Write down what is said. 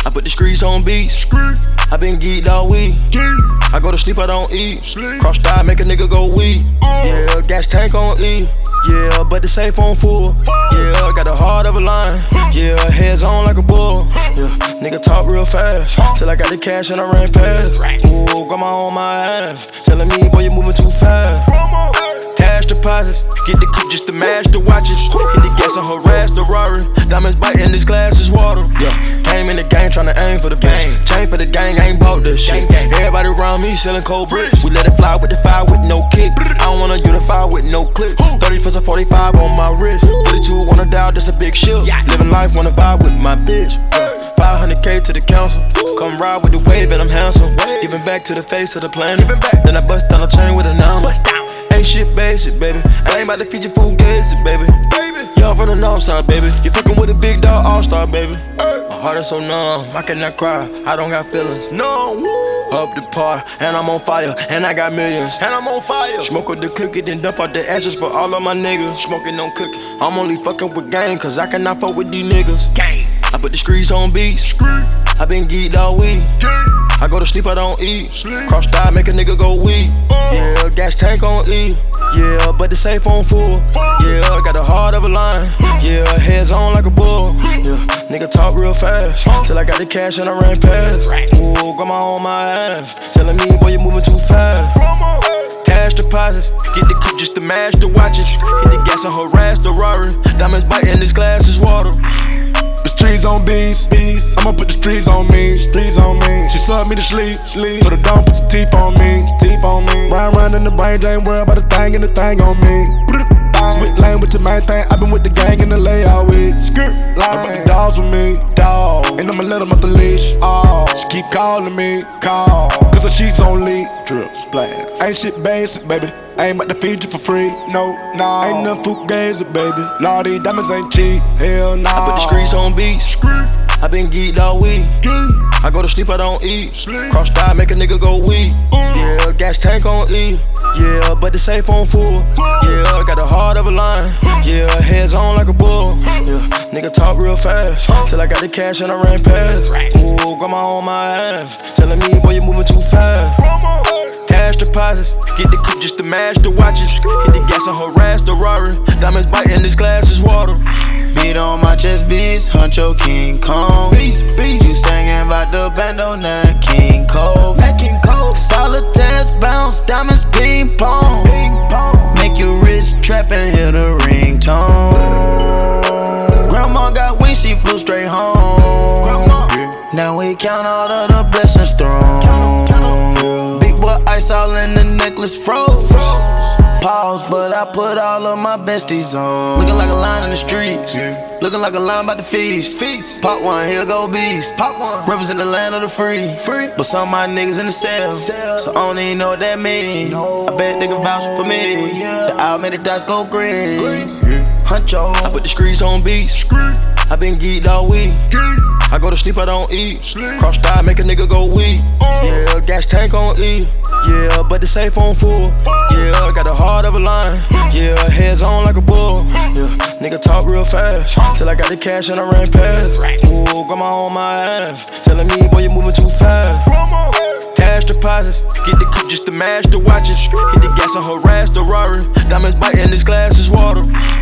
I put the streets on beats. I been geeked all week. I go to sleep, I don't eat. Cross die, make a nigga go weak. Yeah, gas tank on E. Yeah, but the safe on full. Yeah, got the heart of a lion. Yeah, heads on like a bull. Yeah, nigga talk real fast. Till I got the cash and I ran past. Ooh, grandma on my ass. Telling me, boy, you moving too fast. Cash deposits, get the coupe just to match the watches. Hit the gas and harass the Rari. Diamonds biting, this glass is water. Yeah, came in the game tryna aim for the bang. Chain for the gang, I ain't bought this shit. Everybody around me selling cold bricks. We let it fly with the fire with no kick. I don't wanna unify with no clip. 30 plus a 45 on my wrist. 42 wanna dial, that's a big shield. Living life, wanna vibe with my bitch. 500K to the council. Come ride with the wave and I'm handsome. Giving back to the face of the planet. Then I bust down a chain with a number. Ain't shit basic, baby. I ain't about to feed you food gazing, baby. Y'all from the north side, baby. You fucking with a big dog all-star, baby. My heart is so numb, I cannot cry. I don't got feelings, no. Up the par, and I'm on fire, and I got millions, and I'm on fire. Smoke with the cookie, then dump out the ashes for all of my niggas. Smoking on cookie, I'm only fucking with gang, cause I cannot fuck with these niggas. Gang. I put the streets on beats. I been geeked all week. I go to sleep, I don't eat. Cross die, make a nigga go weak. Yeah, gas tank on E. Yeah, but the safe on full. Yeah, got the heart of a lion. Yeah, heads on like a bull. Yeah, nigga talk real fast. Till I got the cash and I ran past. Ooh, grandma on my ass. Telling me, boy, you moving too fast. Cash deposits, get the coupe just to match the watches. Hit the gas and harass the Rari. Diamonds biting, this glass is water. The streets on beats. I'ma put the streets on me. She sucked me to sleep. So the don't put the teeth on me. Round in the brain, ain't worried about the thing and the thing on me. Split lane with the main thing. I been with the gang in the LA all week. I brought the dogs with me, and I'ma let them off the leash. She keep calling me, cause the sheets on leak. Drip, splash. Ain't shit basic, baby. I ain't about to feed you for free, no. Ain't nothing fugazi, baby. Nah, these diamonds ain't cheap, hell nah. I put the streets on beats. I been geeked all week. I go to sleep, I don't eat. Cross die, make a nigga go weak. Yeah, gas tank on E. Yeah, but the safe on full. Yeah, got the heart of a lion. Yeah, heads on like a bull. Yeah, nigga talk real fast. Till I got the cash and I ran past. Ooh, grandma on my ass. Telling me, boy, you moving too fast. Cash deposits, get the coupe just to match the watches. Hit the gas and harass the Rari. Diamonds biting, this glass is water. Beat on my chest, beats, Huncho King Kong. Beast. You singing about the band on that King Cole. Solitaires bounce, diamonds ping pong. Make you rich, trap and hear the ringtone. Grandma got wings, she flew straight home. Now we count all of the blessings thrown. Big boy ice all in the necklace froze. Pause, but I put all of my besties on. Looking like a line in the streets. Looking like a line about the feast. Pop one, here go beast. Represent the land of the free. But some of my niggas in the cell. So I don't even know what that mean. I bet they can vouch for me. The automatic dots go green. Huncho. I put the streets on beats. I been geeked all week. I go to sleep, I don't eat. Cross die, make a nigga go weak. Yeah, gas tank on E. Yeah, but the safe on full. Yeah, got the heart of a lion. Yeah, heads on like a bull. Yeah, nigga talk real fast. Till I got the cash and I ran past. Ooh, grandma on my ass. Telling me, boy, you moving too fast. Cash deposits, get the coupe just to match the watches. Hit the gas and harass the Rari. Diamonds biting, this glass is water.